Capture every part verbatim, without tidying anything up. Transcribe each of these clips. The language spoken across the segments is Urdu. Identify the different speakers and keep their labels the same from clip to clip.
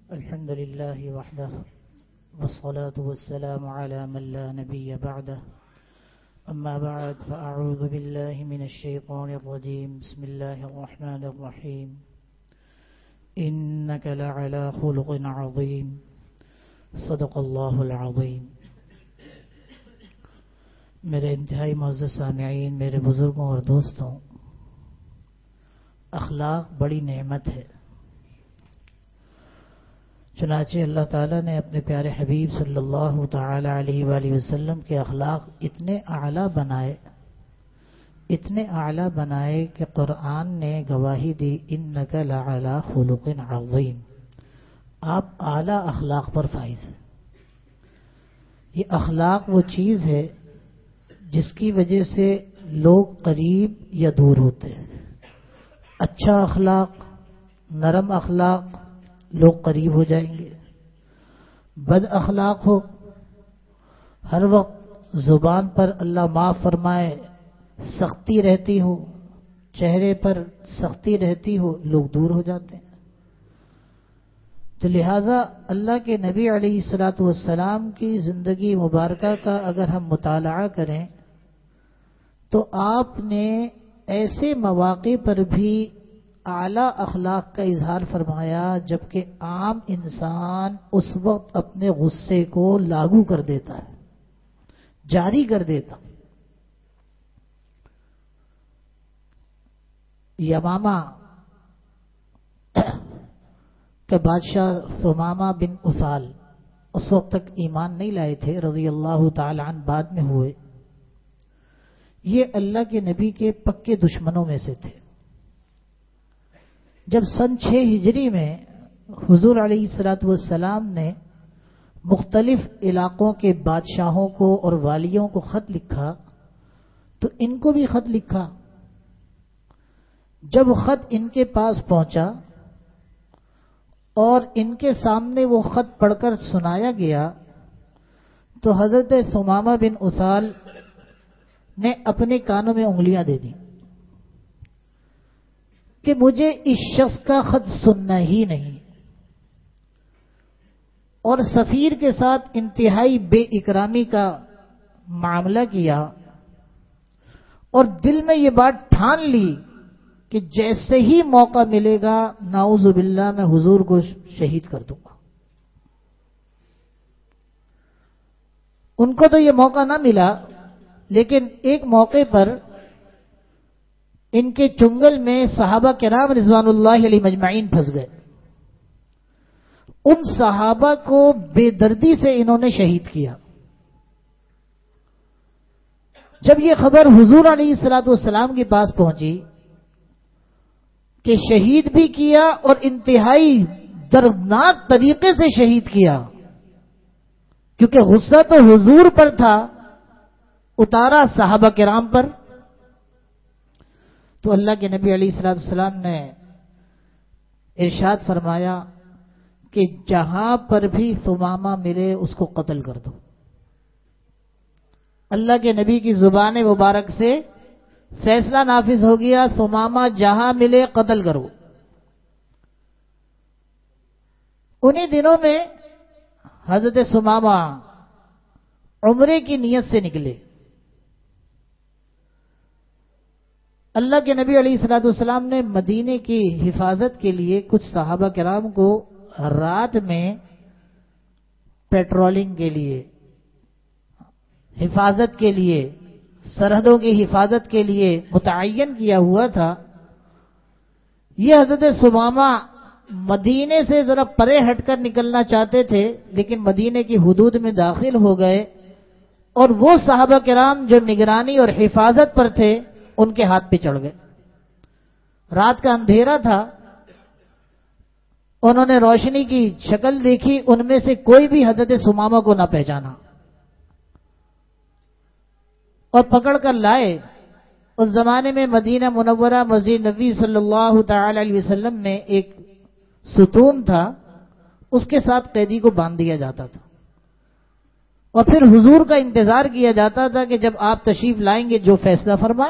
Speaker 1: الحمد لله وحده والصلاة والسلام على من لا نبي بعده أما بعد فأعوذ بالله من الشيطان الرجيم بسم الله الرحمن الرحيم إنك لعلى خلق عظيم صدق الله العظيم. میرے انتہائی معزز سامعین، میرے بزرگوں اور دوستوں، اخلاق بڑی نعمت ہے. چنانچہ اللہ تعالیٰ نے اپنے پیارے حبیب صلی اللہ تعالی علیہ وآلہ وسلم کے اخلاق اتنے اعلیٰ بنائے اتنے اعلیٰ بنائے کہ قرآن نے گواہی دی انک لعلی خلق عظیم، آپ اعلیٰ اخلاق پر فائز ہیں. یہ اخلاق وہ چیز ہے جس کی وجہ سے لوگ قریب یا دور ہوتے ہیں. اچھا اخلاق، نرم اخلاق، لوگ قریب ہو جائیں گے. بد اخلاق ہو، ہر وقت زبان پر اللہ معاف فرمائے سختی رہتی ہو، چہرے پر سختی رہتی ہو، لوگ دور ہو جاتے ہیں. تو لہٰذا اللہ کے نبی علیہ الصلاۃ والسلام کی زندگی مبارکہ کا اگر ہم مطالعہ کریں تو آپ نے ایسے مواقع پر بھی اعلیٰ اخلاق کا اظہار فرمایا جبکہ عام انسان اس وقت اپنے غصے کو لاگو کر دیتا ہے، جاری کر دیتا. یمامہ کے بادشاہ ثمامہ بن اسال اس وقت تک ایمان نہیں لائے تھے، رضی اللہ تعالی عنہ بعد میں ہوئے. یہ اللہ کے نبی کے پکے دشمنوں میں سے تھے. جب سن چھ ہجری میں حضور علیہ الصلاۃ والسلام نے مختلف علاقوں کے بادشاہوں کو اور والیوں کو خط لکھا تو ان کو بھی خط لکھا. جب خط ان کے پاس پہنچا اور ان کے سامنے وہ خط پڑھ کر سنایا گیا تو حضرت ثمامہ بن اسال نے اپنے کانوں میں انگلیاں دے دیں کہ مجھے اس شخص کا خط سننا ہی نہیں، اور سفیر کے ساتھ انتہائی بے اکرامی کا معاملہ کیا اور دل میں یہ بات ٹھان لی کہ جیسے ہی موقع ملے گا نعوذ باللہ میں حضور کو شہید کر دوں گا. ان کو تو یہ موقع نہ ملا، لیکن ایک موقع پر ان کے چنگل میں صحابہ کرام رضوان اللہ علیہ مجمعین پھنس گئے. ان صحابہ کو بے دردی سے انہوں نے شہید کیا. جب یہ خبر حضور علیہ الصلاۃ والسلام کے پاس پہنچی کہ شہید بھی کیا اور انتہائی دردناک طریقے سے شہید کیا، کیونکہ غصہ تو حضور پر تھا، اتارا صحابہ کرام پر، تو اللہ کے نبی علیہ الصلوۃ والسلام نے ارشاد فرمایا کہ جہاں پر بھی ثمامہ ملے اس کو قتل کر دو. اللہ کے نبی کی زبان مبارک سے فیصلہ نافذ ہو گیا، ثمامہ جہاں ملے قتل کرو. انہی دنوں میں حضرت ثمامہ عمرے کی نیت سے نکلے. اللہ کے نبی علیہ الصلوۃ والسلام نے مدینے کی حفاظت کے لیے کچھ صحابہ کرام کو رات میں پیٹرولنگ کے لیے، حفاظت کے لیے، سرحدوں کی حفاظت کے لیے متعین کیا ہوا تھا. یہ حضرت ثمامہ مدینے سے ذرا پرے ہٹ کر نکلنا چاہتے تھے لیکن مدینے کی حدود میں داخل ہو گئے اور وہ صحابہ کرام جو نگرانی اور حفاظت پر تھے ان کے ہاتھ پہ چڑھ گئے. رات کا اندھیرا تھا، انہوں نے روشنی کی شکل دیکھی، ان میں سے کوئی بھی حضرت ثمامہ کو نہ پہچانا اور پکڑ کر لائے. اس زمانے میں مدینہ منورہ مسجد نبی صلی اللہ تعالی علیہ وسلم میں ایک ستون تھا، اس کے ساتھ قیدی کو باندھ دیا جاتا تھا اور پھر حضور کا انتظار کیا جاتا تھا کہ جب آپ تشریف لائیں گے جو فیصلہ فرمائیں.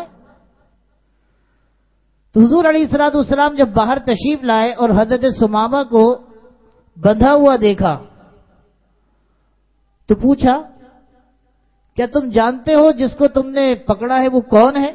Speaker 1: تو حضور علیہ الصلوۃ والسلام جب باہر تشریف لائے اور حضرت ثمامہ کو بندھا ہوا دیکھا تو پوچھا کیا تم جانتے ہو جس کو تم نے پکڑا ہے وہ کون ہے؟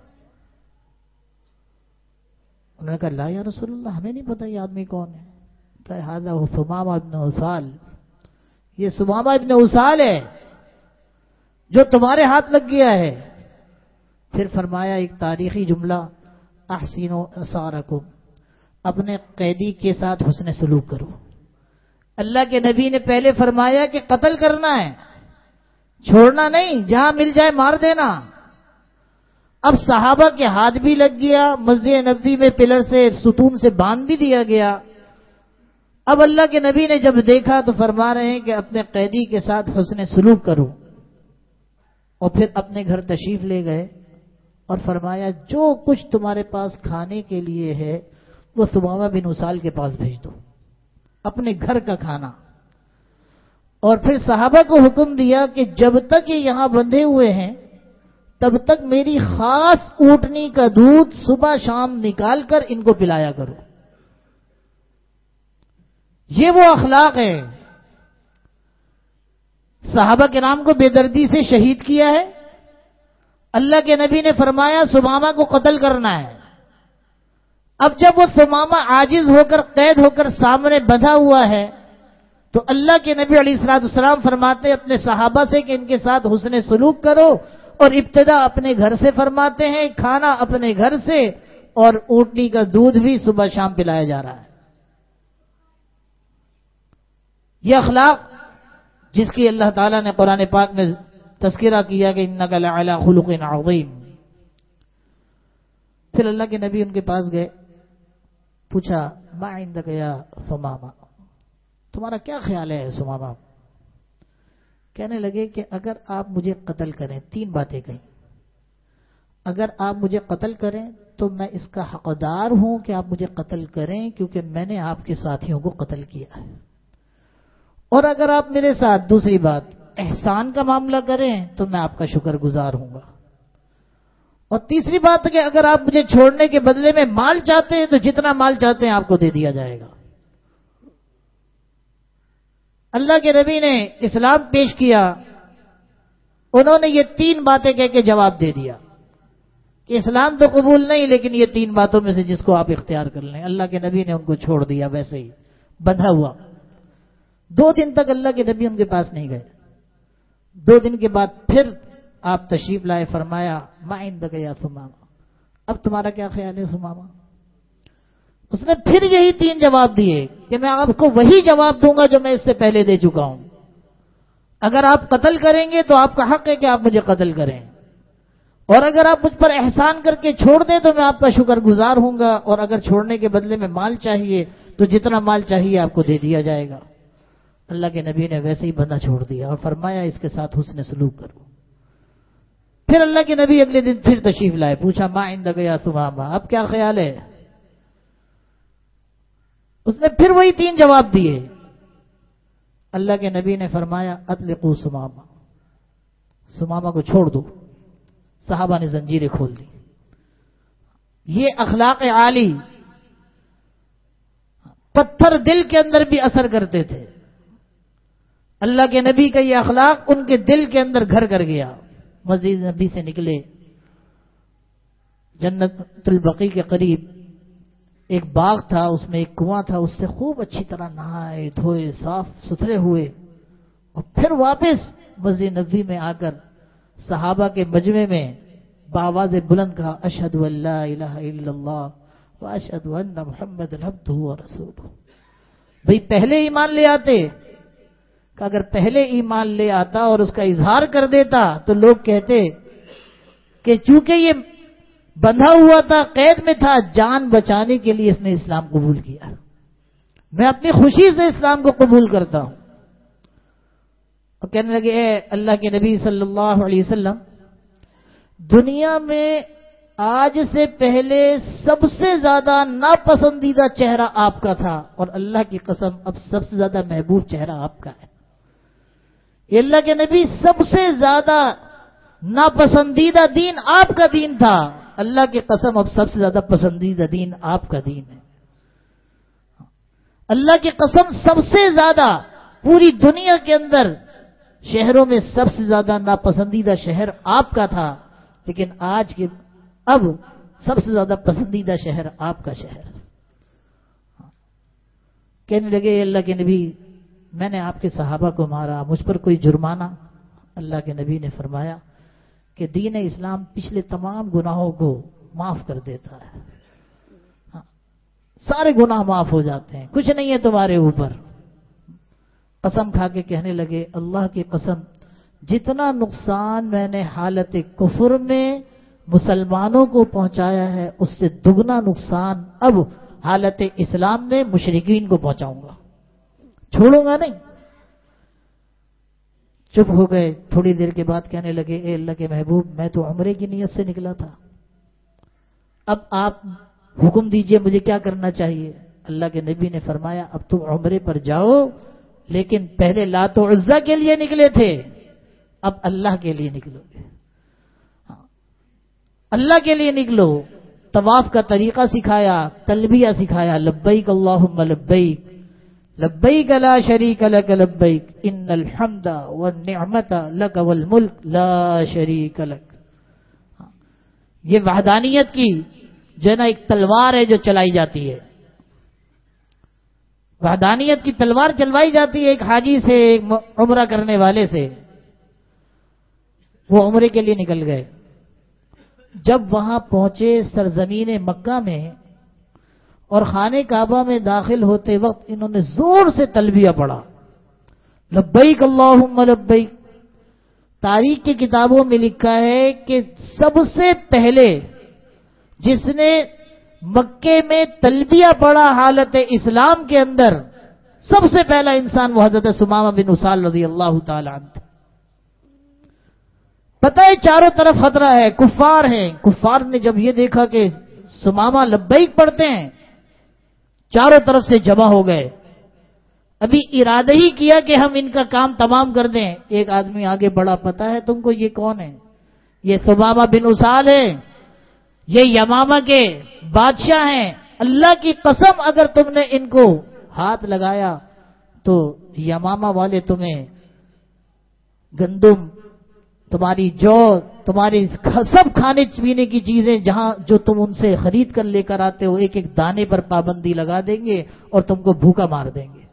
Speaker 1: انہوں نے کہا لا یا رسول اللہ ہمیں نہیں پتا یہ آدمی کون ہے. کہا ھذا ثمامہ ابن اسال، یہ ثمامہ ابن اسال ہے جو تمہارے ہاتھ لگ گیا ہے. پھر فرمایا ایک تاریخی جملہ، احسنوا اسارکم، اپنے قیدی کے ساتھ حسن سلوک کرو. اللہ کے نبی نے پہلے فرمایا کہ قتل کرنا ہے، چھوڑنا نہیں، جہاں مل جائے مار دینا. اب صحابہ کے ہاتھ بھی لگ گیا، مسجد نبوی میں پلر سے ستون سے باندھ بھی دیا گیا. اب اللہ کے نبی نے جب دیکھا تو فرما رہے ہیں کہ اپنے قیدی کے ساتھ حسن سلوک کرو. اور پھر اپنے گھر تشریف لے گئے اور فرمایا جو کچھ تمہارے پاس کھانے کے لیے ہے وہ ثمامہ بن اسال کے پاس بھیج دو، اپنے گھر کا کھانا. اور پھر صحابہ کو حکم دیا کہ جب تک یہ یہاں بندھے ہوئے ہیں تب تک میری خاص اونٹنی کا دودھ صبح شام نکال کر ان کو پلایا کرو. یہ وہ اخلاق ہے. صحابہ کے نام کو بے دردی سے شہید کیا ہے. اللہ کے نبی نے فرمایا ثمامہ کو قتل کرنا ہے. اب جب وہ ثمامہ عاجز ہو کر قید ہو کر سامنے بندھا ہوا ہے تو اللہ کے نبی علیہ الصلوۃ والسلام فرماتے اپنے صحابہ سے کہ ان کے ساتھ حسن سلوک کرو. اور ابتدا اپنے گھر سے فرماتے ہیں، کھانا اپنے گھر سے، اور اونٹنی کا دودھ بھی صبح شام پلایا جا رہا ہے. یہ اخلاق جس کی اللہ تعالیٰ نے قرآن پاک میں تذکرہ کیا کہ انک لعلی خلق عظیم. پھر اللہ کے نبی ان کے پاس گئے، پوچھا ما عندک یا ثمامہ، تمہارا کیا خیال ہے ثمامہ؟ کہنے لگے کہ اگر آپ مجھے قتل کریں، تین باتیں کہیں. اگر آپ مجھے قتل کریں تو میں اس کا حقدار ہوں کہ آپ مجھے قتل کریں کیونکہ میں نے آپ کے ساتھیوں کو قتل کیا ہے. اور اگر آپ میرے ساتھ دوسری بات احسان کا معاملہ کریں تو میں آپ کا شکر گزار ہوں گا. اور تیسری بات کہ اگر آپ مجھے چھوڑنے کے بدلے میں مال چاہتے ہیں تو جتنا مال چاہتے ہیں آپ کو دے دیا جائے گا. اللہ کے نبی نے اسلام پیش کیا، انہوں نے یہ تین باتیں کہہ کے جواب دے دیا کہ اسلام تو قبول نہیں لیکن یہ تین باتوں میں سے جس کو آپ اختیار کر لیں. اللہ کے نبی نے ان کو چھوڑ دیا ویسے ہی بندھا ہوا. دو دن تک اللہ کے نبی ان کے پاس نہیں گئے. دو دن کے بعد پھر آپ تشریف لائے، فرمایا ما عندک یا ثمامہ، اب تمہارا کیا خیال ہے ثمامہ؟ اس نے پھر یہی تین جواب دیے کہ میں آپ کو وہی جواب دوں گا جو میں اس سے پہلے دے چکا ہوں. اگر آپ قتل کریں گے تو آپ کا حق ہے کہ آپ مجھے قتل کریں، اور اگر آپ مجھ پر احسان کر کے چھوڑ دیں تو میں آپ کا شکر گزار ہوں گا، اور اگر چھوڑنے کے بدلے میں مال چاہیے تو جتنا مال چاہیے آپ کو دے دیا جائے گا. اللہ کے نبی نے ویسے ہی بندہ چھوڑ دیا اور فرمایا اس کے ساتھ حسن سلوک کرو. پھر اللہ کے نبی اگلے دن پھر تشریف لائے، پوچھا ما عندک یا ثمامہ، اب کیا خیال ہے؟ اس نے پھر وہی تین جواب دیے. اللہ کے نبی نے فرمایا اطلقوا ثمامہ، ثمامہ کو چھوڑ دو. صحابہ نے زنجیریں کھول دی. یہ اخلاق عالی پتھر دل کے اندر بھی اثر کرتے تھے. اللہ کے نبی کا یہ اخلاق ان کے دل کے اندر گھر کر گیا. مسجد نبی سے نکلے، جنت البقیع کے قریب ایک باغ تھا، اس میں ایک کنواں تھا، اس سے خوب اچھی طرح نہائے دھوئے صاف ستھرے ہوئے، اور پھر واپس مسجد نبوی میں آ کر صحابہ کے مجمع میں بآواز بلند کہا اشہد ان لا الہ الا اللہ واشہد ان محمد عبدہ ورسولہ. بھئی پہلے ایمان لے آتے کہ اگر پہلے ایمان لے آتا اور اس کا اظہار کر دیتا تو لوگ کہتے کہ چونکہ یہ بندھا ہوا تھا، قید میں تھا، جان بچانے کے لیے اس نے اسلام قبول کیا، میں اپنی خوشی سے اسلام کو قبول کرتا ہوں. اور کہنے لگے اے اللہ کے نبی صلی اللہ علیہ وسلم، دنیا میں آج سے پہلے سب سے زیادہ ناپسندیدہ چہرہ آپ کا تھا، اور اللہ کی قسم اب سب سے زیادہ محبوب چہرہ آپ کا ہے. یہ اللہ کے نبی سب سے زیادہ ناپسندیدہ دین آپ کا دین تھا، اللہ کی قسم اب سب سے زیادہ پسندیدہ دین آپ کا دین ہے. اللہ کی قسم سب سے زیادہ پوری دنیا کے اندر شہروں میں سب سے زیادہ ناپسندیدہ شہر آپ کا تھا، لیکن آج کے اب سب سے زیادہ پسندیدہ شہر آپ کا شہر۔ کہنے لگے اللہ کے نبی میں نے آپ کے صحابہ کو مارا، مجھ پر کوئی جرمانہ؟ اللہ کے نبی نے فرمایا کہ دین اسلام پچھلے تمام گناہوں کو معاف کر دیتا ہے، ہاں، سارے گناہ معاف ہو جاتے ہیں، کچھ نہیں ہے تمہارے اوپر۔ قسم کھا کے کہنے لگے اللہ کی قسم جتنا نقصان میں نے حالت کفر میں مسلمانوں کو پہنچایا ہے اس سے دگنا نقصان اب حالت اسلام میں مشرکین کو پہنچاؤں گا، چھوڑوں گا نہیں۔ چپ ہو گئے، تھوڑی دیر کے بعد کہنے لگے اے اللہ کے محبوب میں تو عمرے کی نیت سے نکلا تھا، اب آپ حکم دیجئے مجھے کیا کرنا چاہیے؟ اللہ کے نبی نے فرمایا اب تم عمرے پر جاؤ، لیکن پہلے لات و عزا کے لیے نکلے تھے، اب اللہ کے لیے نکلو گے، اللہ کے لیے نکلو۔ طواف کا طریقہ سکھایا، تلبیہ سکھایا، لبیک اللہم لبیک لبیک لا شریک لک لبیک ان الحمد والنعمت لک والملک لا شریک لک۔ یہ وحدانیت کی جو ہے نا ایک تلوار ہے جو چلائی جاتی ہے، وحدانیت کی تلوار چلوائی جاتی ہے ایک حاجی سے، ایک عمرہ کرنے والے سے۔ وہ عمرے کے لیے نکل گئے، جب وہاں پہنچے سرزمین مکہ میں اور خانہ کعبہ میں داخل ہوتے وقت انہوں نے زور سے تلبیہ پڑھا، لبیک اللہم لبیک۔ تاریخ کی کتابوں میں لکھا ہے کہ سب سے پہلے جس نے مکے میں تلبیہ پڑھا حالت اسلام کے اندر، سب سے پہلا انسان وہ حضرت ثمامہ بن اسال رضی اللہ تعالی عنہ۔ پتہ ہے چاروں طرف خطرہ ہے، کفار ہیں، کفار نے جب یہ دیکھا کہ ثمامہ لبیک پڑھتے ہیں چاروں طرف سے جمع ہو گئے۔ ابھی ارادہ ہی کیا کہ ہم ان کا کام تمام کر دیں، ایک آدمی آگے بڑھا، پتہ ہے تم کو یہ کون ہے؟ یہ ثمامہ بن اسال ہے، یہ یمامہ کے بادشاہ ہیں، اللہ کی قسم اگر تم نے ان کو ہاتھ لگایا تو یمامہ والے تمہیں گندم، تمہاری جو، تمہاری سب کھانے پینے کی چیزیں جہاں جو تم ان سے خرید کر لے کر آتے ہو ایک ایک دانے پر پابندی لگا دیں گے اور تم کو بھوکا مار دیں گے۔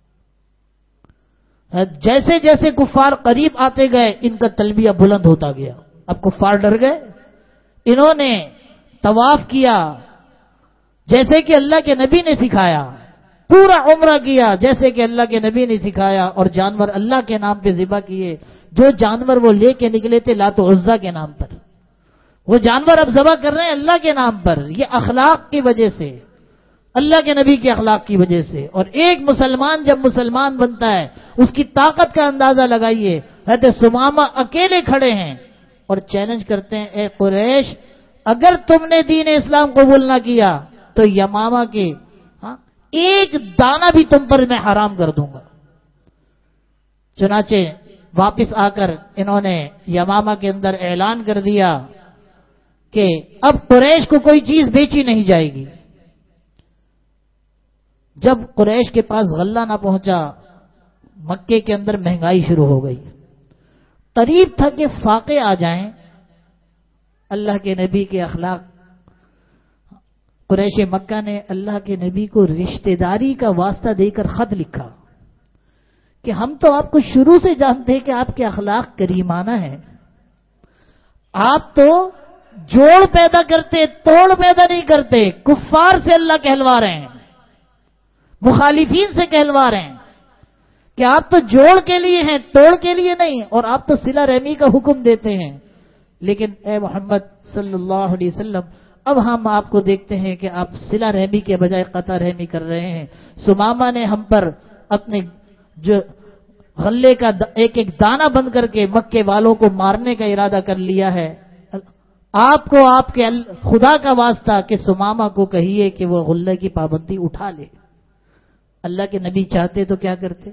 Speaker 1: جیسے جیسے کفار قریب آتے گئے ان کا تلبیہ بلند ہوتا گیا، اب کفار ڈر گئے، انہوں نے طواف کیا جیسے کہ اللہ کے نبی نے سکھایا، پورا عمرہ کیا جیسے کہ اللہ کے نبی نے سکھایا، اور جانور اللہ کے نام پہ ذبح کیے۔ جو جانور وہ لے کے نکلے تھے لات و عزا کے نام پر، وہ جانور اب ذبح کر رہے ہیں اللہ کے نام پر۔ یہ اخلاق کی وجہ سے، اللہ کے نبی کے اخلاق کی وجہ سے۔ اور ایک مسلمان جب مسلمان بنتا ہے اس کی طاقت کا اندازہ لگائیے، حضرت ثمامہ اکیلے کھڑے ہیں اور چیلنج کرتے ہیں اے قریش اگر تم نے دین اسلام قبول نہ کیا تو یمامہ کے ہاں ایک دانہ بھی تم پر میں حرام کر دوں گا۔ چنانچہ واپس آ کر انہوں نے یمامہ کے اندر اعلان کر دیا کہ اب قریش کو کوئی چیز بیچی نہیں جائے گی۔ جب قریش کے پاس غلہ نہ پہنچا، مکے کے اندر مہنگائی شروع ہو گئی، قریب تھا کہ فاقے آ جائیں۔ اللہ کے نبی کے اخلاق، قریش مکہ نے اللہ کے نبی کو رشتہ داری کا واسطہ دے کر خط لکھا کہ ہم تو آپ کو شروع سے جانتے ہیں کہ آپ کے اخلاق کریمانہ ہیں، آپ تو جوڑ پیدا کرتے توڑ پیدا نہیں کرتے۔ کفار سے اللہ کہلوا رہے ہیں، مخالفین سے کہلوا رہے ہیں کہ آپ تو جوڑ کے لیے ہیں توڑ کے لیے نہیں، اور آپ تو صلہ رحمی کا حکم دیتے ہیں۔ لیکن اے محمد صلی اللہ علیہ وسلم اب ہم آپ کو دیکھتے ہیں کہ آپ صلہ رحمی کے بجائے قطع رحمی کر رہے ہیں۔ ثمامہ نے ہم پر اپنے جو غلے کا ایک ایک دانہ بند کر کے مکے والوں کو مارنے کا ارادہ کر لیا ہے۔ آپ کو آپ کے خدا کا واسطہ کہ ثمامہ کو کہیے کہ وہ غلے کی پابندی اٹھا لے۔ اللہ کے نبی چاہتے تو کیا کرتے؟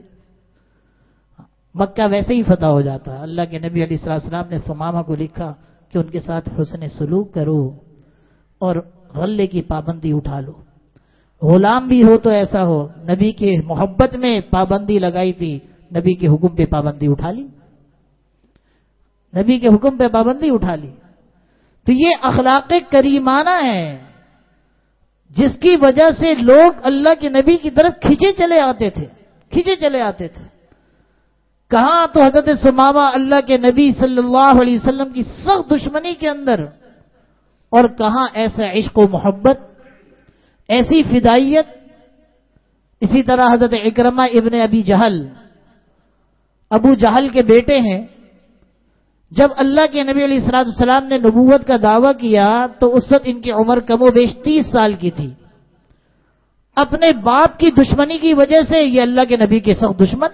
Speaker 1: مکہ ویسے ہی فتح ہو جاتا۔ اللہ کے نبی علیہ السلام نے ثمامہ کو لکھا کہ ان کے ساتھ حسن سلوک کرو اور غلے کی پابندی اٹھا لو۔ غلام بھی ہو تو ایسا ہو، نبی کے محبت میں پابندی لگائی تھی، نبی کے حکم پہ پابندی اٹھا لی، نبی کے حکم پہ پابندی اٹھا لی۔ تو یہ اخلاق کریمانہ ہے جس کی وجہ سے لوگ اللہ کے نبی کی طرف کھینچے چلے آتے تھے، کھینچے چلے آتے تھے۔ کہاں تو حضرت ثمامہ اللہ کے نبی صلی اللہ علیہ وسلم کی سخت دشمنی کے اندر، اور کہاں ایسا عشق و محبت، ایسی فدائیت۔ اسی طرح حضرت اکرمہ ابن ابی جہل، ابو جہل کے بیٹے ہیں، جب اللہ کے نبی علیہ الصلوۃ والسلام نے نبوت کا دعویٰ کیا تو اس وقت ان کی عمر کم و بیش تیس سال کی تھی۔ اپنے باپ کی دشمنی کی وجہ سے یہ اللہ کے نبی کے سخت دشمن،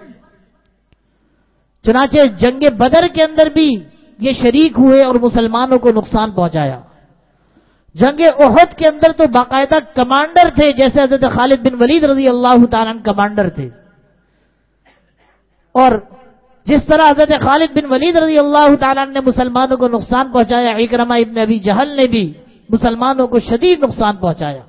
Speaker 1: چنانچہ جنگ بدر کے اندر بھی یہ شریک ہوئے اور مسلمانوں کو نقصان پہنچایا۔ جنگ احد کے اندر تو باقاعدہ کمانڈر تھے، جیسے حضرت خالد بن ولید رضی اللہ تعالیٰ عنہ کمانڈر تھے، اور جس طرح حضرت خالد بن ولید رضی اللہ تعالیٰ عنہ نے مسلمانوں کو نقصان پہنچایا، اکرمہ ابن ابی جہل نے بھی مسلمانوں کو شدید نقصان پہنچایا۔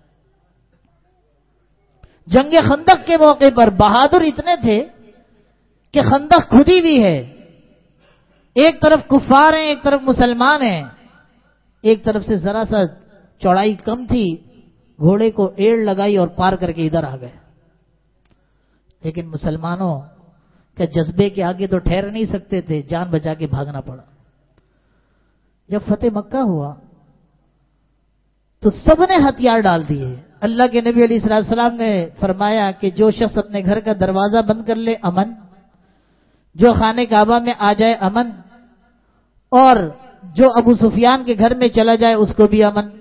Speaker 1: جنگ خندق کے موقع پر بہادر اتنے تھے کہ خندق کھدی بھی ہے، ایک طرف کفار ہیں، ایک طرف مسلمان ہیں، ایک طرف سے ذرا سا چوڑائی کم تھی، گھوڑے کو ایڑ لگائی اور پار کر کے ادھر آ گئے۔ لیکن مسلمانوں کے جذبے کے آگے تو ٹھہر نہیں سکتے تھے، جان بچا کے بھاگنا پڑا۔ جب فتح مکہ ہوا تو سب نے ہتھیار ڈال دیے۔ اللہ کے نبی علیہ الصلوۃ والسلام نے فرمایا کہ جو شخص اپنے گھر کا دروازہ بند کر لے امن، جو خانہ کعبہ میں آ جائے امن، اور جو ابو سفیان کے گھر میں چلا جائے اس کو بھی امن۔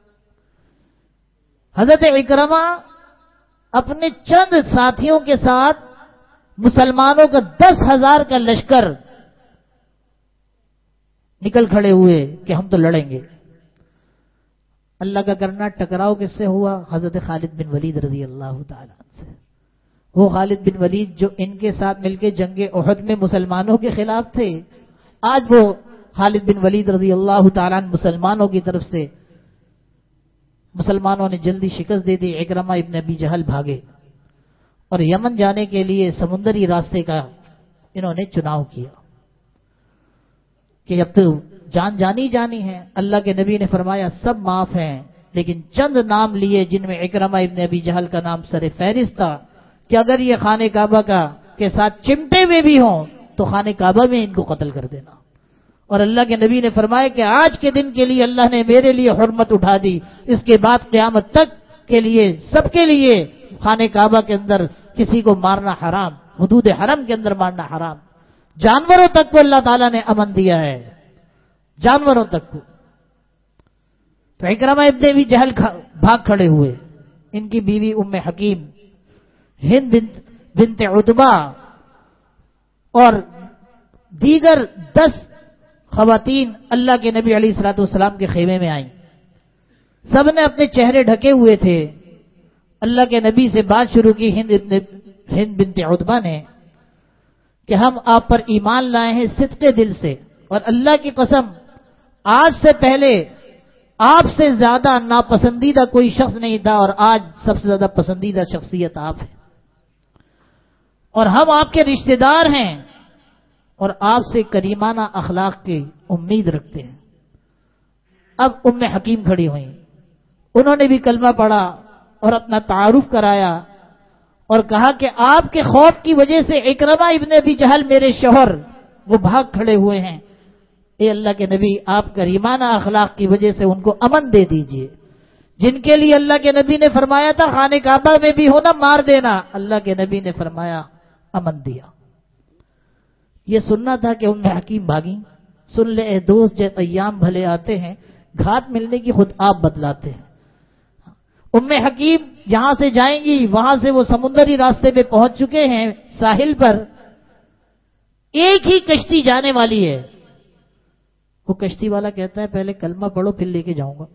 Speaker 1: حضرت اکرمہ اپنے چند ساتھیوں کے ساتھ مسلمانوں کا دس ہزار کا لشکر نکل کھڑے ہوئے کہ ہم تو لڑیں گے۔ اللہ کا کرنا ٹکراؤ کس سے ہوا؟ حضرت خالد بن ولید رضی اللہ تعالیٰ عنہ سے۔ وہ خالد بن ولید جو ان کے ساتھ مل کے جنگ احد میں مسلمانوں کے خلاف تھے، آج وہ خالد بن ولید رضی اللہ تعالیٰ عنہ مسلمانوں کی طرف سے، مسلمانوں نے جلدی شکست دے دی۔ اکرمہ ابن ابی جہل بھاگے اور یمن جانے کے لیے سمندری راستے کا انہوں نے چناؤ کیا کہ اب تو جان جانی جانی ہے۔ اللہ کے نبی نے فرمایا سب معاف ہیں، لیکن چند نام لیے جن میں اکرمہ ابن ابی جہل کا نام سر فہرست تھا کہ اگر یہ خانہ کعبہ کا کے ساتھ چمٹے ہوئے بھی ہوں تو خانہ کعبہ میں ان کو قتل کر دینا۔ اور اللہ کے نبی نے فرمایا کہ آج کے دن کے لیے اللہ نے میرے لیے حرمت اٹھا دی، اس کے بعد قیامت تک کے لیے سب کے لیے خانہ کعبہ کے اندر کسی کو مارنا حرام، حدود حرم کے اندر مارنا حرام۔ جانوروں تک کو اللہ تعالیٰ نے امن دیا ہے، جانوروں تک کو۔ تو اکرمہ ابن ابی جہل بھاگ کھڑے ہوئے۔ ان کی بیوی ام حکیم، ہند بنت بنت عتبہ اور دیگر دس خواتین اللہ کے نبی علیہ الصلوۃ والسلام کے خیمے میں آئیں۔ سب نے اپنے چہرے ڈھکے ہوئے تھے۔ اللہ کے نبی سے بات شروع کی ہند ہند بنت عتبہ نے کہ ہم آپ پر ایمان لائے ہیں صدق دل سے، اور اللہ کی قسم آج سے پہلے آپ سے زیادہ ناپسندیدہ کوئی شخص نہیں تھا، اور آج سب سے زیادہ پسندیدہ شخصیت آپ ہیں، اور ہم آپ کے رشتہ دار ہیں اور آپ سے کریمانہ اخلاق کی امید رکھتے ہیں۔ اب ام حکیم کھڑی ہوئیں، انہوں نے بھی کلمہ پڑھا اور اپنا تعارف کرایا اور کہا کہ آپ کے خوف کی وجہ سے اکرمہ ابن ابی جہل میرے شوہر وہ بھاگ کھڑے ہوئے ہیں، اے اللہ کے نبی آپ کریمانہ اخلاق کی وجہ سے ان کو امن دے دیجئے۔ جن کے لیے اللہ کے نبی نے فرمایا تھا خانہ کعبہ میں بھی ہونا مار دینا، اللہ کے نبی نے فرمایا امن دیا۔ یہ سننا تھا کہ ام حکیم بھاگی۔ سن لے اے دوست جے ایام بھلے آتے ہیں، گھاٹ ملنے کی خود آپ بتلاتے ہیں۔ ام حکیم یہاں سے جائیں گی، وہاں سے وہ سمندری راستے پہ پہنچ چکے ہیں ساحل پر، ایک ہی کشتی جانے والی ہے۔ وہ کشتی والا کہتا ہے پہلے کلمہ پڑھو پھر لے کے جاؤں گا،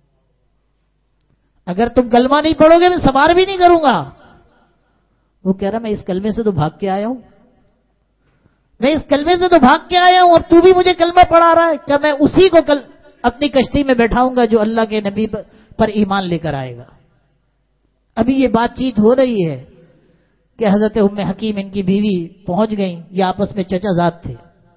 Speaker 1: اگر تم کلمہ نہیں پڑھو گے میں سوار بھی نہیں کروں گا۔ وہ کہہ رہا میں اس کلمے سے تو بھاگ کے آیا ہوں، میں اس کلمے سے تو بھاگ کے آیا ہوں اور تو بھی مجھے کلمہ پڑھا رہا ہے، کیا میں اسی کو کل اپنی کشتی میں بیٹھاؤں گا جو اللہ کے نبی پر ایمان لے کر آئے گا۔ ابھی یہ بات چیت ہو رہی ہے کہ حضرت ام حکیم ان کی بیوی پہنچ گئیں، یہ آپس میں چچا زاد تھے،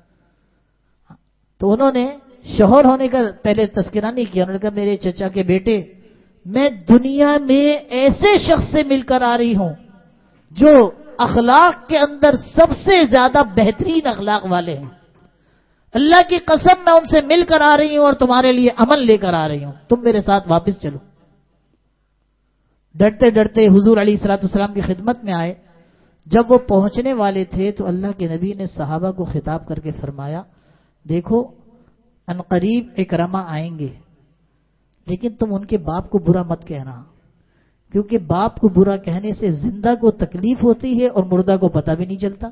Speaker 1: تو انہوں نے شوہر ہونے کا پہلے تذکرہ نہیں کیا، انہوں نے کہا میرے چچا کے بیٹے، میں دنیا میں ایسے شخص سے مل کر آ رہی ہوں جو اخلاق کے اندر سب سے زیادہ بہترین اخلاق والے ہیں، اللہ کی قسم میں ان سے مل کر آ رہی ہوں اور تمہارے لیے امن لے کر آ رہی ہوں، تم میرے ساتھ واپس چلو۔ ڈرتے ڈرتے حضور علیہ الصلوۃ والسلام کی خدمت میں آئے۔ جب وہ پہنچنے والے تھے تو اللہ کے نبی نے صحابہ کو خطاب کر کے فرمایا، دیکھو ان قریب اکرمہ آئیں گے، لیکن تم ان کے باپ کو برا مت کہنا، کیونکہ باپ کو برا کہنے سے زندہ کو تکلیف ہوتی ہے اور مردہ کو پتہ بھی نہیں چلتا۔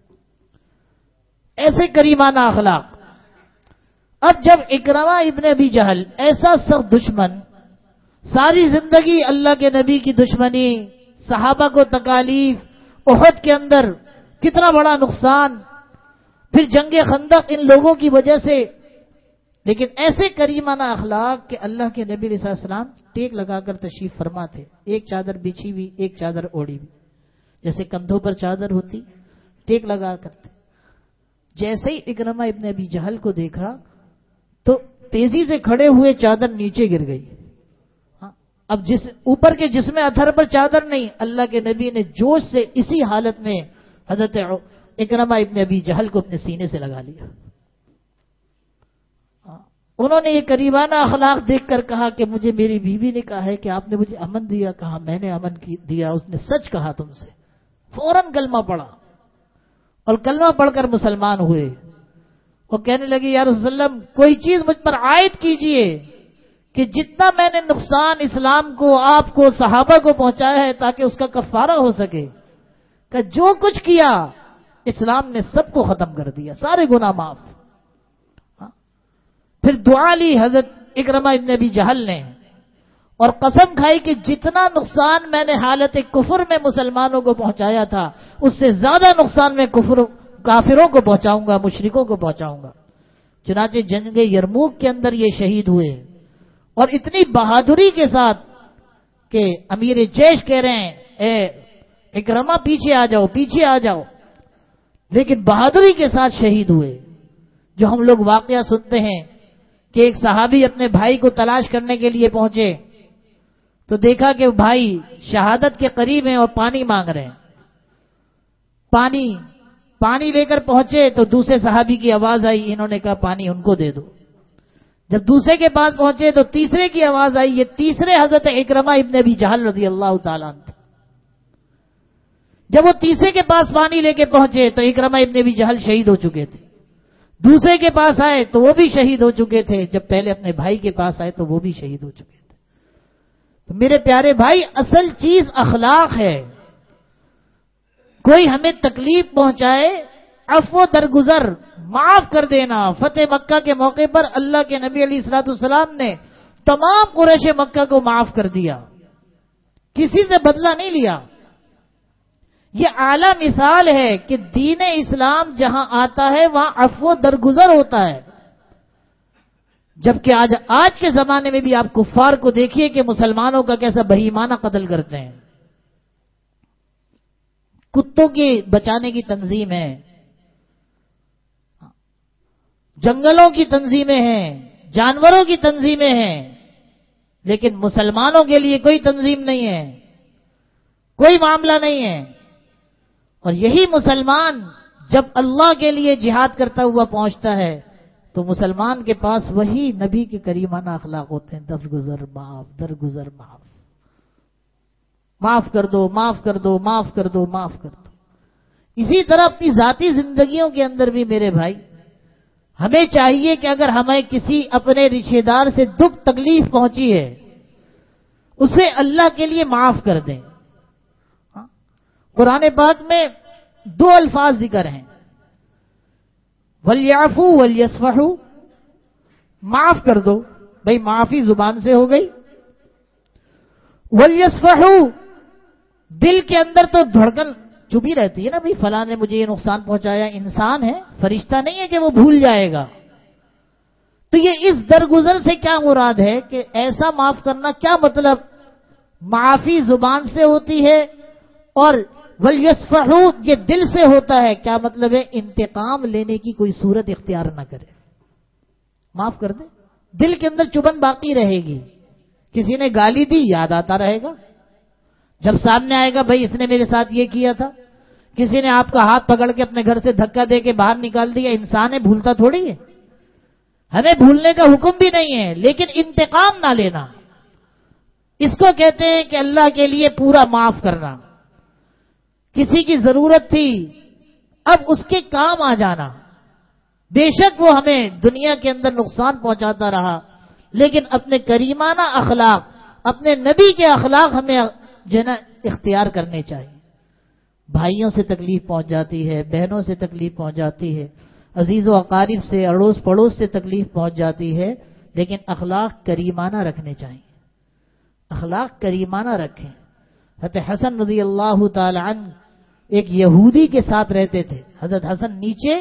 Speaker 1: ایسے کریمانہ اخلاق۔ اب جب اکرمہ ابن ابی جہل، ایسا سخت دشمن، ساری زندگی اللہ کے نبی کی دشمنی، صحابہ کو تکالیف، احد کے اندر کتنا بڑا نقصان، پھر جنگ خندق ان لوگوں کی وجہ سے، لیکن ایسے کریمانہ اخلاق کہ اللہ کے نبی علیہ السلام ٹیک لگا کر تشریف فرما تھے، ایک چادر بچھی ہوئی، ایک چادر اوڑھی ہوئی، جیسے کندھوں پر چادر ہوتی ٹیک لگا کرتے۔ جیسے ہی اکرمہ ابن ابی جہل کو دیکھا تو تیزی سے کھڑے ہوئے چادر نیچے گر گئی۔ اب جس اوپر کے جسم اتھر پر چادر نہیں، اللہ کے نبی نے جوش سے اسی حالت میں حضرت اکرمہ ابن ابی جہل کو اپنے سینے سے لگا لیا۔ انہوں نے یہ کریمانہ اخلاق دیکھ کر کہا کہ مجھے میری بیوی نے کہا ہے کہ آپ نے مجھے امن دیا، کہا میں نے امن دیا، اس نے سچ کہا تم سے۔ فوراً کلمہ پڑھا اور کلمہ پڑھ کر مسلمان ہوئے، اور کہنے لگے یا رسول اللہ کوئی چیز مجھ پر عائد کیجئے کہ جتنا میں نے نقصان اسلام کو، آپ کو، صحابہ کو پہنچایا ہے تاکہ اس کا کفارہ ہو سکے، کہ جو کچھ کیا اسلام نے سب کو ختم کر دیا، سارے گناہ معاف۔ پھر دعا لی حضرت اکرمہ ابن ابی جہل نے اور قسم کھائی کہ جتنا نقصان میں نے حالت کفر میں مسلمانوں کو پہنچایا تھا اس سے زیادہ نقصان میں کفر کافروں کو پہنچاؤں گا، مشرکوں کو پہنچاؤں گا۔ چنانچہ جنگ یرموک کے اندر یہ شہید ہوئے، اور اتنی بہادری کے ساتھ کہ امیر جیش کہہ رہے ہیں اے اکرمہ پیچھے آ جاؤ، پیچھے آ جاؤ، لیکن بہادری کے ساتھ شہید ہوئے۔ جو ہم لوگ واقعہ سنتے ہیں کہ ایک صحابی اپنے بھائی کو تلاش کرنے کے لیے پہنچے تو دیکھا کہ بھائی شہادت کے قریب ہیں اور پانی مانگ رہے ہیں، پانی پانی لے کر پہنچے تو دوسرے صحابی کی آواز آئی، انہوں نے کہا پانی ان کو دے دو۔ جب دوسرے کے پاس پہنچے تو تیسرے کی آواز آئی، یہ تیسرے حضرت اکرمہ ابن ابی جہل رضی اللہ تعالیٰ عنہ۔ جب وہ تیسرے کے پاس پانی لے کے پہنچے تو اکرمہ ابن ابی جہل شہید ہو چکے تھے، دوسرے کے پاس آئے تو وہ بھی شہید ہو چکے تھے، جب پہلے اپنے بھائی کے پاس آئے تو وہ بھی شہید ہو چکے تھے۔ تو میرے پیارے بھائی، اصل چیز اخلاق ہے۔ کوئی ہمیں تکلیف پہنچائے، عفو درگزر، معاف کر دینا۔ فتح مکہ کے موقع پر اللہ کے نبی علیہ الصلوۃ والسلام نے تمام قریش مکہ کو معاف کر دیا، کسی سے بدلہ نہیں لیا۔ یہ اعلیٰ مثال ہے کہ دین اسلام جہاں آتا ہے وہاں عفو درگزر ہوتا ہے، جبکہ آج آج کے زمانے میں بھی آپ کفار کو دیکھیے کہ مسلمانوں کا کیسا بہیمانہ قتل کرتے ہیں۔ کتوں کے بچانے کی تنظیم ہے، جنگلوں کی تنظیمیں ہیں، جانوروں کی تنظیمیں ہیں، لیکن مسلمانوں کے لیے کوئی تنظیم نہیں ہے، کوئی معاملہ نہیں ہے۔ اور یہی مسلمان جب اللہ کے لیے جہاد کرتا ہوا پہنچتا ہے تو مسلمان کے پاس وہی نبی کے کریمانہ اخلاق ہوتے ہیں، درگزر معاف، درگزر معاف، معاف کر دو، معاف کر دو، معاف کر دو، معاف کر دو۔ اسی طرح اپنی ذاتی زندگیوں کے اندر بھی میرے بھائی ہمیں چاہیے کہ اگر ہمیں کسی اپنے رشتہ دار سے دکھ تکلیف پہنچی ہے اسے اللہ کے لیے معاف کر دیں۔ قرآن پاک میں دو الفاظ ذکر ہیں، وَلْيَعْفُوا وَلْيَصْفَحُوا، معاف کر دو، بھئی معافی زبان سے ہو گئی، وَلْيَصْفَحُوا دل کے اندر تو دھڑکن چبھی رہتی ہے نا، بھئی فلاں نے مجھے یہ نقصان پہنچایا، انسان ہے، فرشتہ نہیں ہے کہ وہ بھول جائے گا۔ تو یہ اس درگزر سے کیا مراد ہے کہ ایسا معاف کرنا، کیا مطلب معافی زبان سے ہوتی ہے اور وَلْيَصْفَحُوا یہ دل سے ہوتا ہے. کیا مطلب ہے؟ انتقام لینے کی کوئی صورت اختیار نہ کرے, معاف کر دے. دل کے اندر چبھن باقی رہے گی. کسی نے گالی دی یاد آتا رہے گا, جب سامنے آئے گا بھائی اس نے میرے ساتھ یہ کیا تھا. کسی نے آپ کا ہاتھ پکڑ کے اپنے گھر سے دھکا دے کے باہر نکال دیا, انسان ہے بھولتا تھوڑی ہے. ہمیں بھولنے کا حکم بھی نہیں ہے, لیکن انتقام نہ لینا اس کو کہتے ہیں کہ اللہ کے لیے پورا معاف کرنا. کسی کی ضرورت تھی, اب اس کے کام آ جانا. بے شک وہ ہمیں دنیا کے اندر نقصان پہنچاتا رہا, لیکن اپنے کریمانہ اخلاق, اپنے نبی کے اخلاق ہمیں جو ہے نا اختیار کرنے چاہیے. بھائیوں سے تکلیف پہنچ جاتی ہے, بہنوں سے تکلیف پہنچ جاتی ہے, عزیز و اقارب سے, اڑوس پڑوس سے تکلیف پہنچ جاتی ہے, لیکن اخلاق کریمانہ رکھنے چاہیے. اخلاق کریمانہ رکھیں. حضرت حسن رضی اللہ تعالی عنہ ایک یہودی کے ساتھ رہتے تھے. حضرت حسن نیچے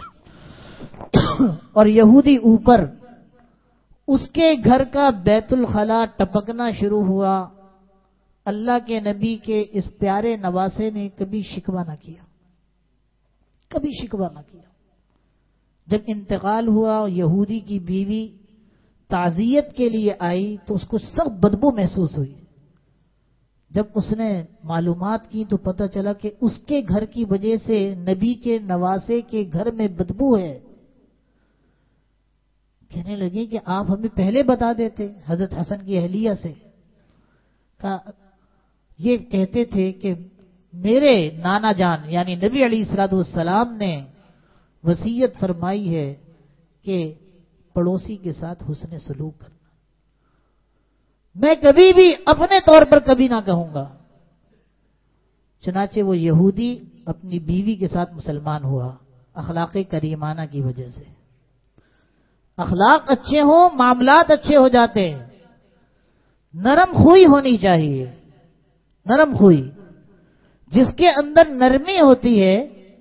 Speaker 1: اور یہودی اوپر. اس کے گھر کا بیت الخلا ٹپکنا شروع ہوا. اللہ کے نبی کے اس پیارے نواسے نے کبھی شکوہ نہ کیا, کبھی شکوہ نہ کیا. جب انتقال ہوا, یہودی کی بیوی تعزیت کے لیے آئی تو اس کو سخت بدبو محسوس ہوئی. جب اس نے معلومات کی تو پتہ چلا کہ اس کے گھر کی وجہ سے نبی کے نواسے کے گھر میں بدبو ہے. کہنے لگے کہ آپ ہمیں پہلے بتا دیتے. حضرت حسن کی اہلیہ سے کہا, یہ کہتے تھے کہ میرے نانا جان یعنی نبی علیہ الصلوۃ والسلام نے وصیت فرمائی ہے کہ پڑوسی کے ساتھ حسن سلوک کرنا. میں کبھی بھی اپنے طور پر کبھی نہ کہوں گا. چنانچہ وہ یہودی اپنی بیوی کے ساتھ مسلمان ہوا اخلاق کریمانہ کی وجہ سے. اخلاق اچھے ہوں معاملات اچھے ہو جاتے ہیں. نرم خوئی ہونی چاہیے, نرم خوئی. جس کے اندر نرمی ہوتی ہے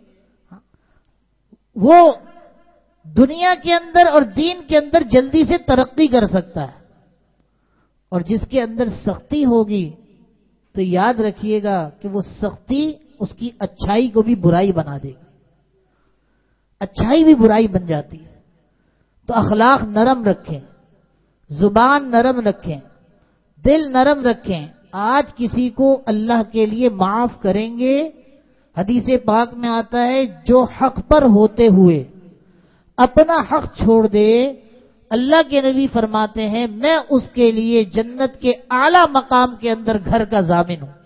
Speaker 1: وہ دنیا کے اندر اور دین کے اندر جلدی سے ترقی کر سکتا ہے, اور جس کے اندر سختی ہوگی تو یاد رکھیے گا کہ وہ سختی اس کی اچھائی کو بھی برائی بنا دے گی. اچھائی بھی برائی بن جاتی ہے. تو اخلاق نرم رکھیں, زبان نرم رکھیں, دل نرم رکھیں. آج کسی کو اللہ کے لیے معاف کریں گے, حدیث پاک میں آتا ہے جو حق پر ہوتے ہوئے اپنا حق چھوڑ دے, اللہ کے نبی فرماتے ہیں میں اس کے لیے جنت کے اعلی مقام کے اندر گھر کا ضامن ہوں.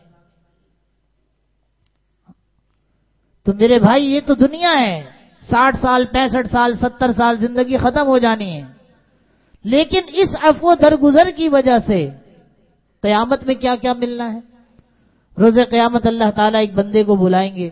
Speaker 1: تو میرے بھائی یہ تو دنیا ہے, ساٹھ سال پینسٹھ سال ستر سال زندگی ختم ہو جانی ہے, لیکن اس عفو درگزر کی وجہ سے قیامت میں کیا کیا ملنا ہے. روز قیامت اللہ تعالیٰ ایک بندے کو بلائیں گے,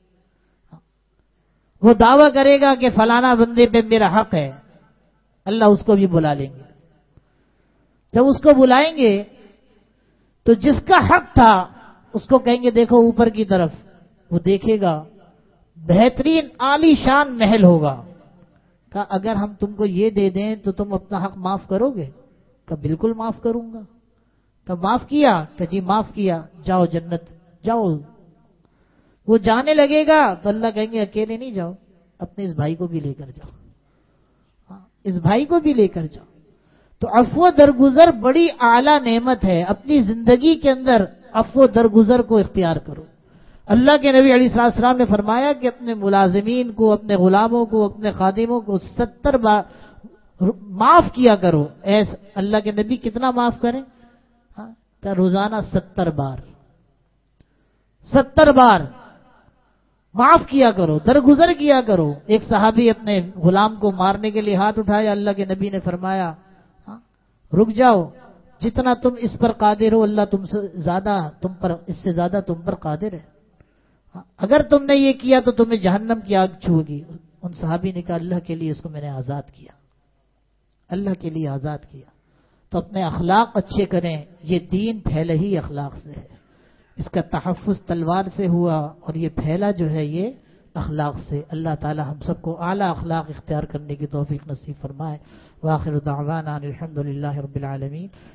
Speaker 1: وہ دعویٰ کرے گا کہ فلانا بندے پہ میرا حق ہے. اللہ اس کو بھی بلا لیں گے. جب اس کو بلائیں گے تو جس کا حق تھا اس کو کہیں گے دیکھو اوپر کی طرف. وہ دیکھے گا بہترین عالی شان محل ہوگا. کہا اگر ہم تم کو یہ دے دیں تو تم اپنا حق معاف کرو گے؟ کہا بالکل معاف کروں گا. کہا معاف کیا؟ کہ جی معاف کیا, جاؤ جنت جاؤ. وہ جانے لگے گا تو اللہ کہیں گے اکیلے نہیں جاؤ, اپنے اس بھائی کو بھی لے کر جاؤ, اس بھائی کو بھی لے کر جاؤ. تو عفو درگزر بڑی اعلیٰ نعمت ہے. اپنی زندگی کے اندر عفو درگزر کو اختیار کرو. اللہ کے نبی علیہ الصلوۃ والسلام نے فرمایا کہ اپنے ملازمین کو, اپنے غلاموں کو, اپنے خادموں کو ستر بار معاف کیا کرو. ایسا اللہ کے نبی کتنا معاف کریں؟ کہ روزانہ ستر بار ستر بار معاف کیا کرو, درگزر کیا کرو. ایک صحابی اپنے غلام کو مارنے کے لیے ہاتھ اٹھایا, اللہ کے نبی نے فرمایا رک جاؤ, جتنا تم اس پر قادر ہو اللہ تم سے زیادہ تم پر اس سے زیادہ تم پر قادر ہے. اگر تم نے یہ کیا تو تمہیں جہنم کی آگ چھوئے گی. ان صحابی نے کہا اللہ کے لیے اس کو میں نے آزاد کیا, اللہ کے لیے آزاد کیا. تو اپنے اخلاق اچھے کریں. یہ دین پھیلا ہی اخلاق سے ہے. اس کا تحفظ تلوار سے ہوا اور یہ پھیلا جو ہے یہ اخلاق سے. اللہ تعالی ہم سب کو اعلیٰ اخلاق اختیار کرنے کی توفیق نصیب فرمائے. وآخر دعوانا الحمد للہ رب العالمین.